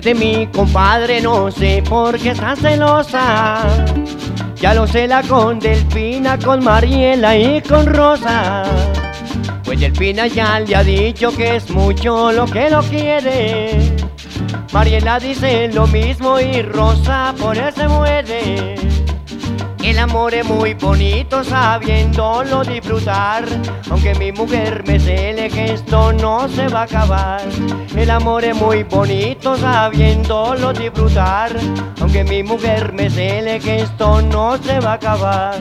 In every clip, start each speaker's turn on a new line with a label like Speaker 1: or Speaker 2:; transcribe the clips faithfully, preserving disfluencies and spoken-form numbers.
Speaker 1: de mi compadre, no sé por qué está celosa. Ya lo sé, la con Delfina, con Mariela y con Rosa. Pues Delfina ya le ha dicho que es mucho lo que lo quiere. Mariela dice lo mismo y Rosa por él se muere. El amor es muy bonito sabiéndolo disfrutar, aunque mi mujer me cele que esto no se va a acabar. El amor es muy bonito sabiéndolo disfrutar, aunque mi mujer me cele que esto no se va a acabar.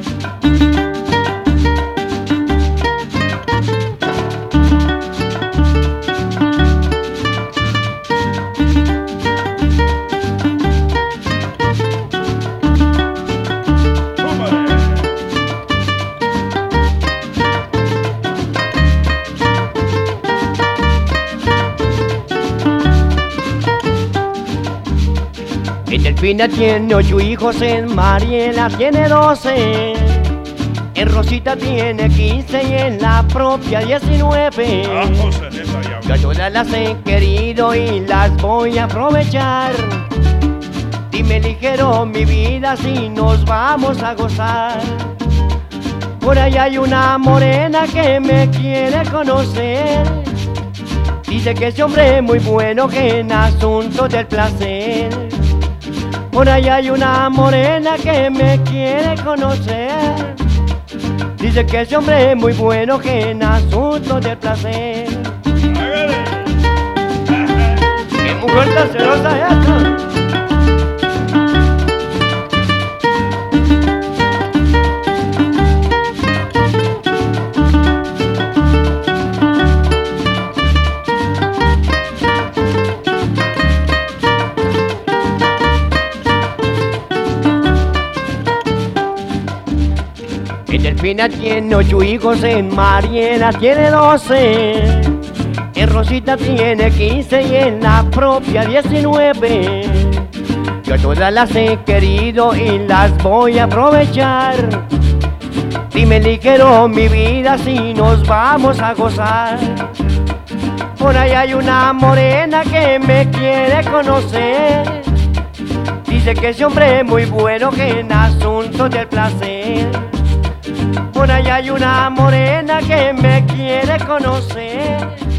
Speaker 1: En Delfina tiene ocho hijos, en Mariela tiene doce, en Rosita tiene quince y en la propia diecinueve. Yo a todas las he querido y las voy a aprovechar. Dime ligero mi vida si nos vamos a gozar. Por ahí hay una morena que me quiere conocer. Dice que ese hombre es muy bueno que en asuntos del placer. Por ahí hay una morena que me quiere conocer. Dice que ese hombre es muy bueno que en asuntos del placer. ¡Qué mujer tan celosa es esta! En Delfina tiene ocho hijos, en Mariela tiene doce, en Rosita tiene quince y en la propia diecinueve. Yo a todas las he querido y las voy a aprovechar. Dime ligero mi vida si nos vamos a gozar. Por ahí hay una morena que me quiere conocer. Dice que ese hombre es muy bueno que en asuntos del placer. Por ahí hay una morena que me quiere conocer.